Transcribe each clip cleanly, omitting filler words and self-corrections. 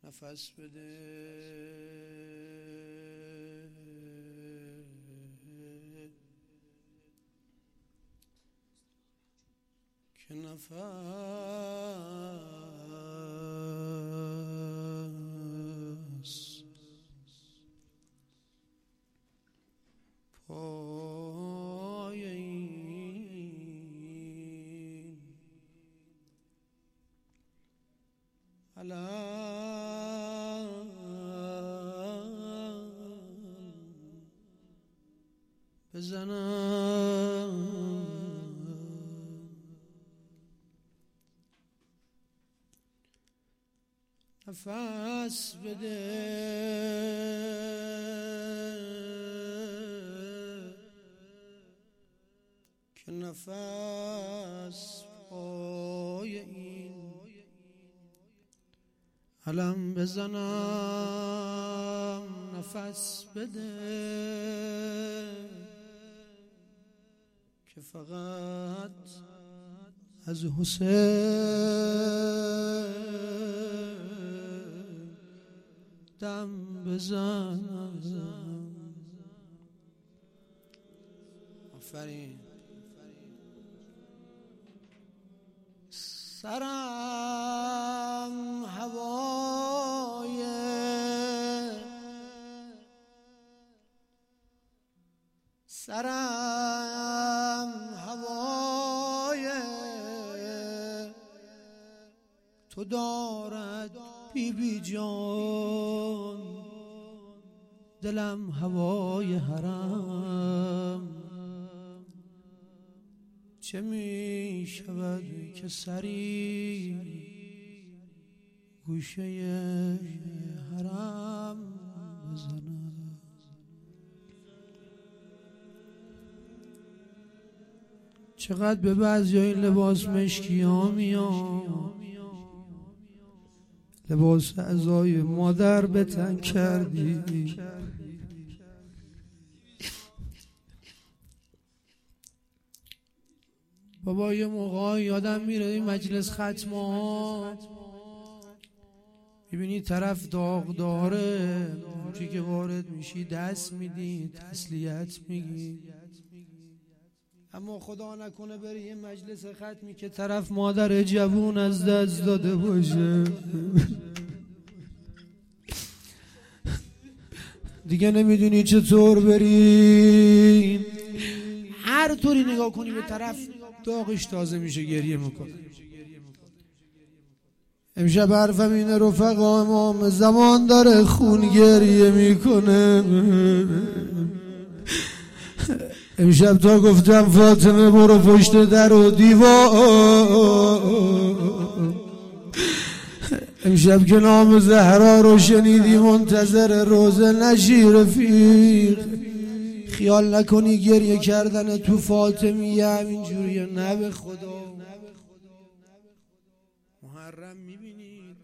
نفس بده که نفس پای این علم بزنم نفس بده که نفس پای این علم بزنم نفس بده که فقط از حسین دم بزنم. آفرین. سرم هوای تو دارد بی بی جان، دلم هوای حرم. چه می شود که سری گوشه حرم بزنم. چقدر به بعضی این لباس مشکی ها میام، لباس عزای مادر به تن کردی. بابا یه موقع یادم میره این مجلس ختم ها میبینی طرف داغ داره، اونجایی که وارد میشی دست میدی، تسلیت میگی. اما خدا نکنه بری یه مجلس ختمی که طرف مادر جوون از دست داده باشه، دیگه نمیدونی چطور بری. هر طوری نگاه کنی به طرف داغش تازه میشه، گریه میکنه. امشب حرفم اینه رفقا، امام زمان داره خون گریه میکنه. امشب تا گفتم فاطمه برو پشت در و دیوار، امشب که نام زهرا رو شنیدی منتظر روزه نشی رفیق. خیال نکنی گریه کردن تو فاطمیه همینجوریه، نه به خدا. محرم میبینید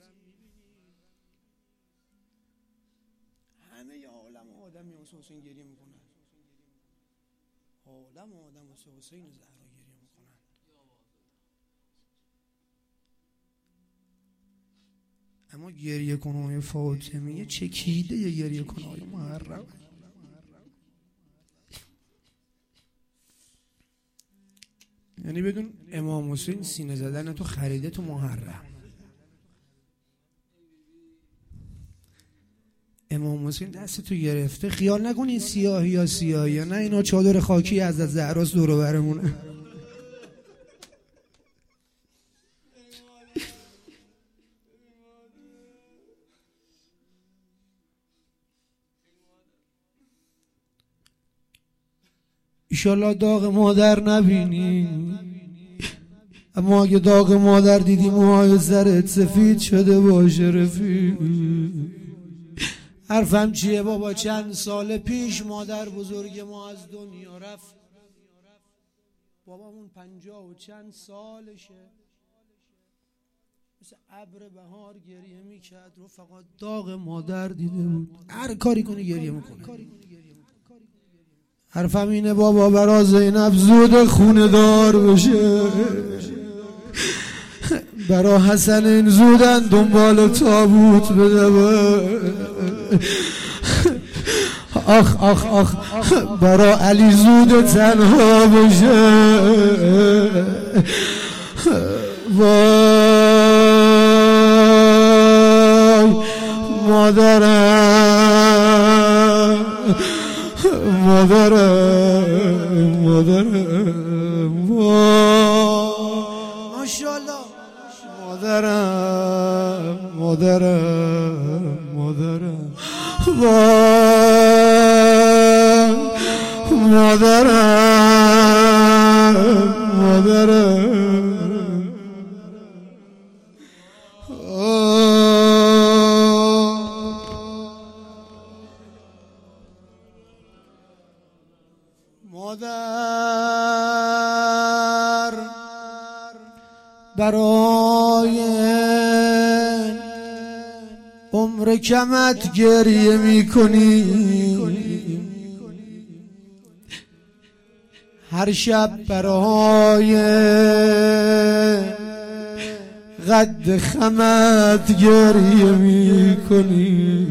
همه عالم آدمی واسه حسین گریه میکنن، عالم آدم واسه حسین زهرا گریه میکنن. اما گریه کنهای فاطمیه چکیده یه گریه کنهای محرم. یعنی بدون امام حسین سینه زدن تو خریده تو محرم. امام حسین دست تو گرفته، خیال نکنی سیاهی یا سیاهی، نه اینا چادر خاکی از زهراست دور و برمونه. ایشالله داغ مادر نبینی، اما اگه داغ مادر دیدی موهای سرت سفید شده باشه رفیق. حرفم چیه بابا؟ چند سال پیش مادر بزرگ ما از دنیا رفت. بابامون 50 و چند سالشه، مثل ابر بهار گریه میکرد، رفقا داغ مادر دیده بود. هر کاری کنی گریه میکنه. حرفم اینه بابا برا زینب زود خونه دار بشه. برا حسن این زودن دنبال تابوت بدوه. آخ آخ آخ برا علی زود تنها بشه. وای مادرم مادرم مادرم وای ماشاءالله مادرم مادرم مادرم وای مادرم مادرم مادر برای عمر کمت گریه میکنی، هر شب برای قد خمت گریه میکنی.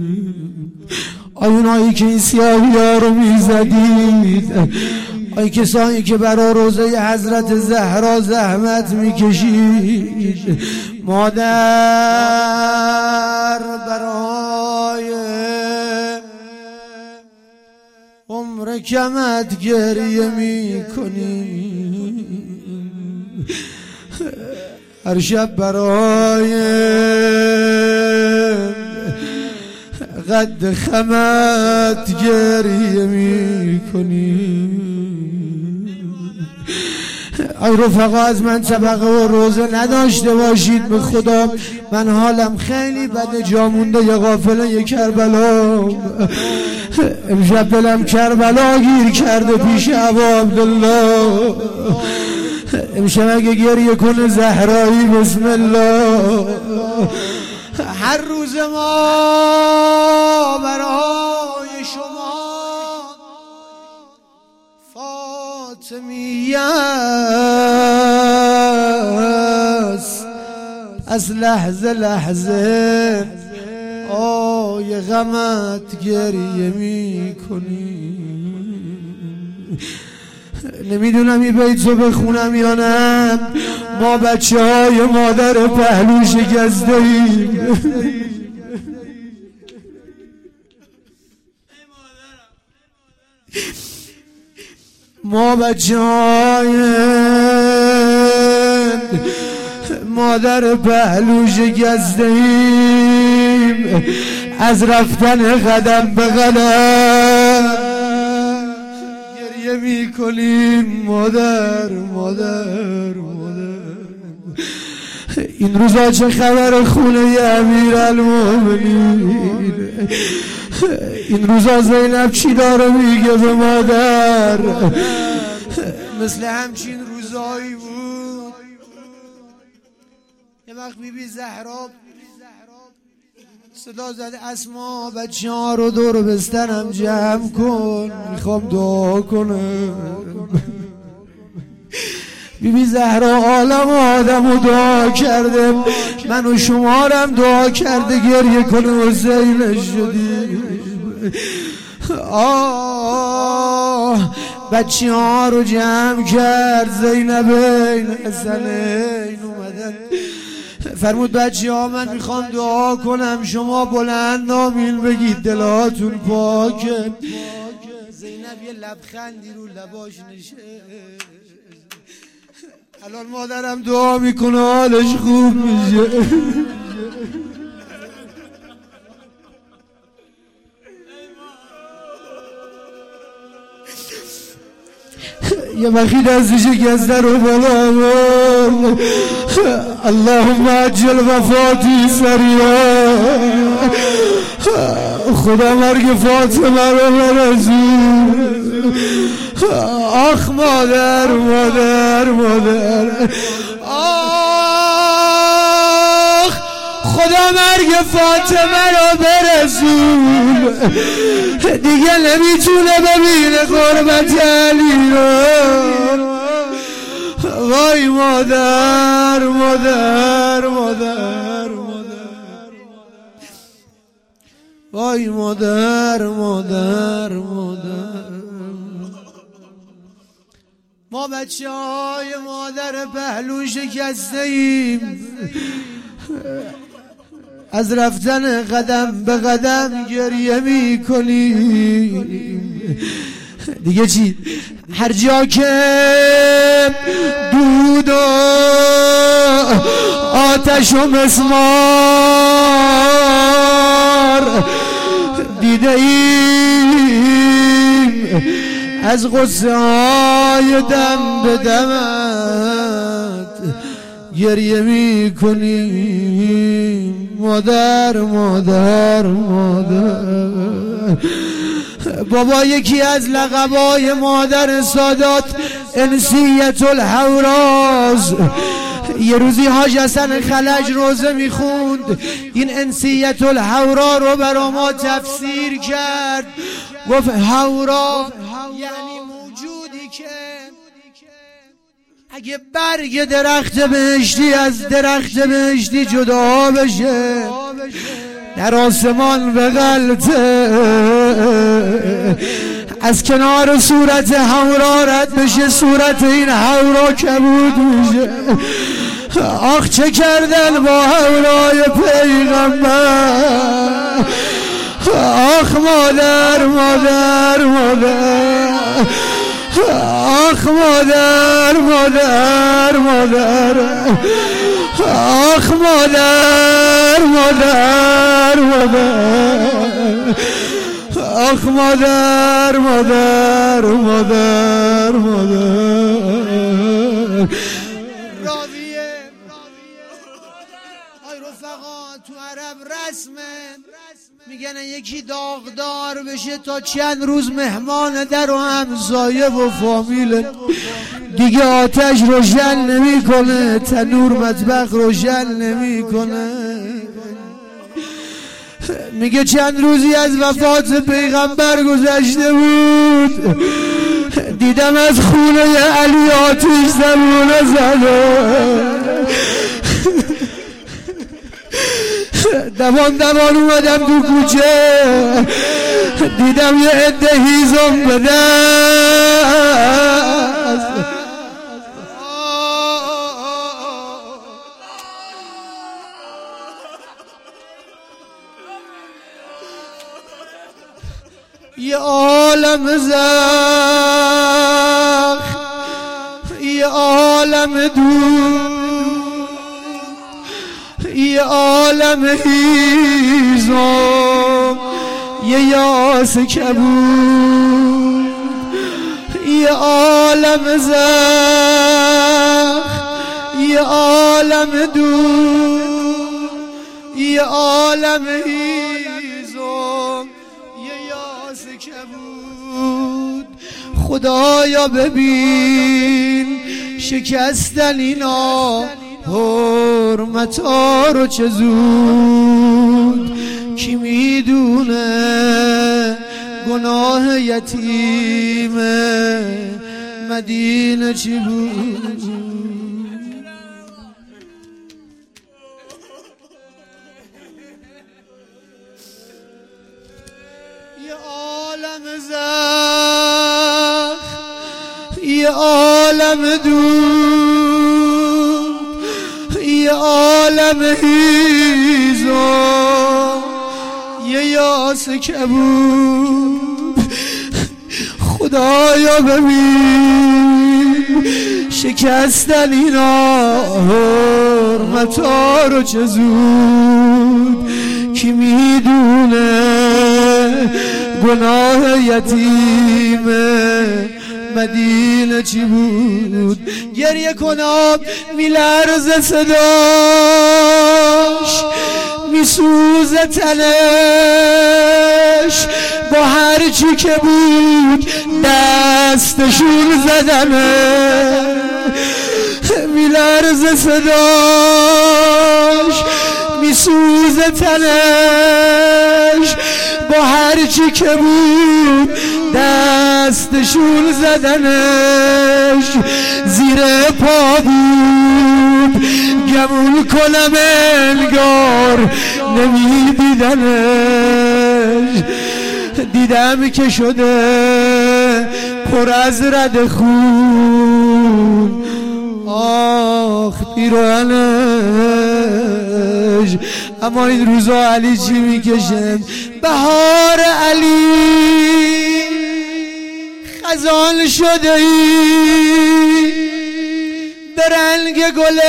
آیونایی که این سیاهی ها رو میزدید، آی کسانی که برای روزه حضرت زهرا زحمت میکشید، مادر برای عمر کمت گریه میکنی، هر شب برای قد خمت گریه میکنی. ای رفقا از من طبقه و روزه نداشته باشید، به خدا من حالم خیلی بده، جا مونده یه قافله یه کربلا. امشب دلم کربلا گیر کرده پیش ابا عبدالله. امشب اگه گریه کنه زهرایی بسم الله. هر روز ما برای شما فاطمیه است، از لحظه لحظه آی غمت گریه میکنی. نمیدونم این بیتو بخونم یا نه. ما بچه های مادر پهلو شکسته ایم، ما بچه های مادر پهلو شکسته ایم، از رفتن قدم به قدم گریه میکنیم. مادر مادر مادر. این روزا چه خبر خونه امیرالمومنین؟ این روزا زینب چی داره میگه به مادر؟ مثل همچین روزایی بود یه وقت بیبی زهرا صدا زده اسما بچه ها رو دور بستنم جمع کن، میخوام دعا کنم. بیبی زهرا عالم آدم رو دعا کرده، من و شمارم دعا کرده گریه کنه و زینش شدی. بچه ها رو جمع کرد، زینبین حسنین اومدن، فرمود بچه ها من میخوام دعا کنم، شما بلند آمین بگید دلاتون پاکه. زینب یه لبخندی رو لباش نشه. الان مادرم دعا میکنه حالش خوب میشه. یه وقتی دستش گزده رو بالا برد، اللهم عجل وفاتی سریعا، خدا مرگ فاطمه رو برسون. آخ مادر مادر مادر، آخ خدا مرگ فاطمه رو برسون، دیگه نمیتونه ببینه قربت علی رو. وای مادر مادر مادر وای مادر مادر مادر. ما بچه های مادر پهلو شکسته ایم، از رفتن قدم به قدم گریه می کنیم. دیگه چی؟ هر جا که دود و آتش و مسمار دیده ایم، از غصه های دم به دمت گریه می کنیم. مادر مادر مادر. بابا یکی از لقبای مادر سادات انسیت الحوراز. یه روزی حاج حسن خلج روزه میخوند، این انسیت الحورا رو برا ما تفسیر کرد. گفت حورا یعنی موجودی که اگه برگ درخت بهشتی از درخت بهشتی جدا بشه در آسمان بغلطه، از کنار صورت حورا رد بشه، صورت این حورا کبود میشه. آخ چه کردن با حورای پیغمبر. آخ مادر مادر مادر. آخ مادر مادر مادر. آخ مادر مادر مادر. آخ مادر مادر مادر مادر. راویه آی رفقا تو عرب رسمه، میگن یکی داغدار بشه تا چند روز مهمان در و همسایه و فامیل دیگه آتش روشن نمیکنه، تنور مطبخ روشن نمیکنه. میگه چند روزی از وفات پیغمبر گذشته بود، دیدم از خونه علی آتش زبونه زده. دوان اومدم تو کوچه، دیدم یه عده هیزم به دست. یه عالم زخم، یه عالم دور، یه عالم هیزم، یه یاس کبود، یه عالم زخم، یه عالم دور، یه عالم هیزم، یه یاس کبود. خدایا ببین شکستن اینا حرمتا رو چه زود، کی میدونه گناه یتیم مدینه چی بود. یه عالم زخم، یه عالم دور، یه عالم هیزم، یه یاس کبود. خدایا ببین شکستن اینا حرمتا رو چه زود، کی میدونه گناه یتیم مدینه چی بود. گریه کنم میلرزه صداش، میسوزه تنش، با هر چی که بود دستشون زدنه. میلرزه صداش، میسوزه تنش، با هر چی که بود دست شول زدنش زیر پا بود، گمون کنم انگار نمیدیدنش. دیدم که شده پر از رد خون، آخ پیراهنش. اما این روزا علی چی میکشه؟ بهار علی خزان شده ای، به رنگ گل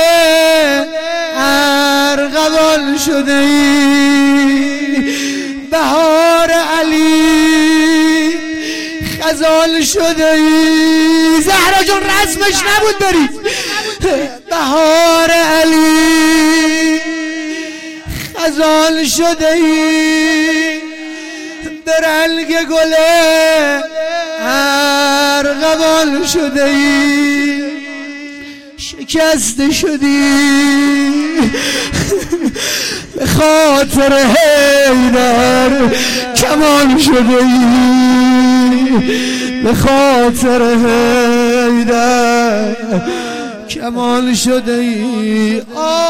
ارغوان شده ای. بهار علی خزان شده ای. زهرا جون رسمش نبود بری. بهار علی خزان شده ای، به رنگ گل ارغوان شده ای. شکسته شدی به خاطر حیدر کمان شده ای، به خاطر حیدر کمان شده ای.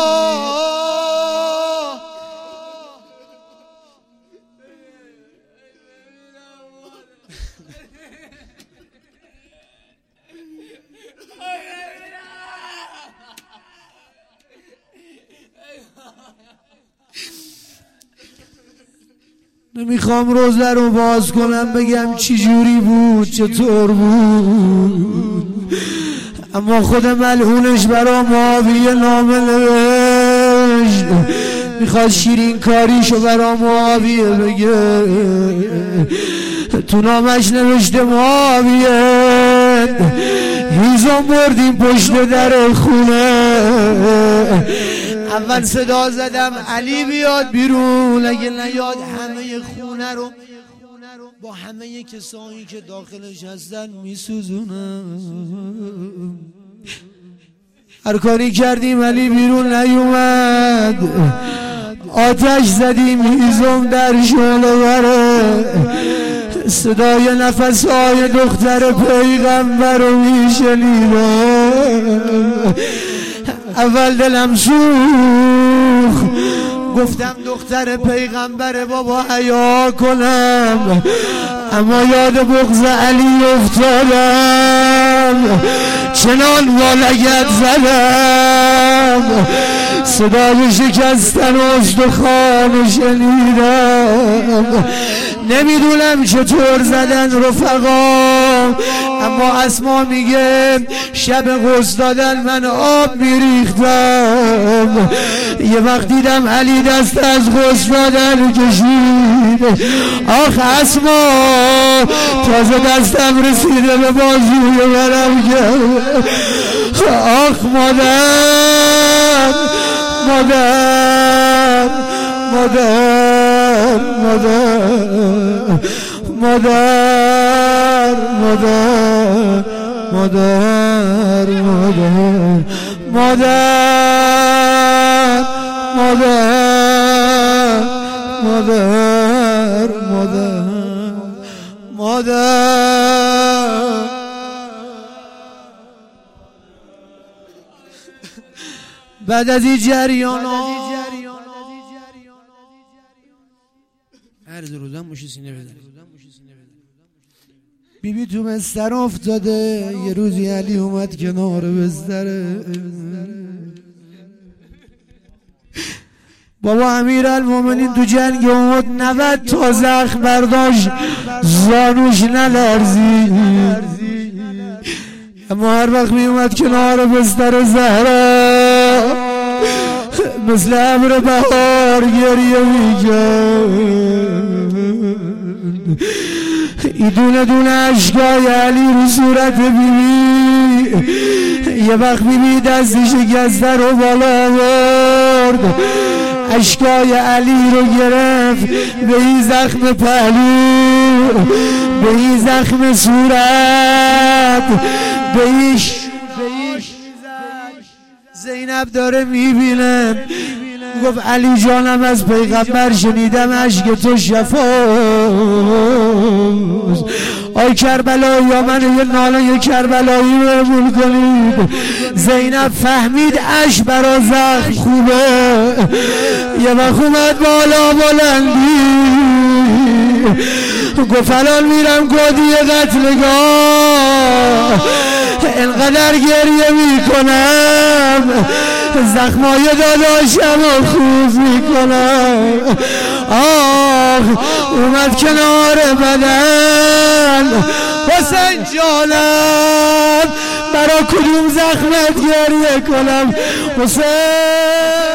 نمیخوام روزه رو باز کنم بگم چی جوری بود چطور بود، اما خود ملعونش برا معاویه نامه نوشت، میخواد شیرین کاریشو برا معاویه بگه. تو نامش نوشته معاویه هیزم بردیم پشت در خونه، اول صدا زدم علی بیاد بیرون، اگه نیاد همه خونه رو با همه کسایی که داخلش هستن میسوزونم. هر کاری کردیم علی بیرون نیومد، آتش زدیم هیزم در شعله وره، صدای نفسهای دختر پیغمبر رو میشنیدم. اول دلم سوخت، گفتم دختر پیغمبر بابا حیا کنم، اما یاد بغض علی افتادم، چنان والگت زدم، صدای شکستن استخوان شنیدم. نمیدونم چطور زدن رفقا، اما اسما میگه شب غسل دادن من آب میریختم، یه وقت دیدم علی دست از غسل دادن کشید. آخ اسما تازه دستم رسیده به بازوی منم کرد. آخ مادر مادر مادر مادر مادر مادر مادر مادر مادر مادر مادر. بعد از این جریانا عرض روزم موشی سینه بزنید. بیبی تو مستر افتاده، یه روزی علی اومد کنار بستره، بابا امیرالمومنین تو جنگ احد 90 تا زخم برداشت، زانوش نلرزید، اما هر وقت می اومد کنار بستر زهرا مثل ابر بهار گریه میکرد. ای دونه دونه اشکای علی رو صورت بیبی، یه وقت بیبی دست شکسته رو بالا برد، اشکای علی رو گرفت به این زخم پهلو، به این زخم صورت، به ایش زینب داره میبینه، گفت علی جانم از پیغمبر شنیدم اشک تو شفاست. آی کربلایی یا من یه ناله کربلایی بهمون کنید. زینب فهمید اش برا زخم خوبه، یه وقت اومد بالا بلندی گفت الان میرم گودی قتلگاه، انقدر گریه میکنم زخمای داداشم رو خوب میکنم. آه اومد کنار بدن حسین جانم، برا کدوم زخمت گریه کنم حسین؟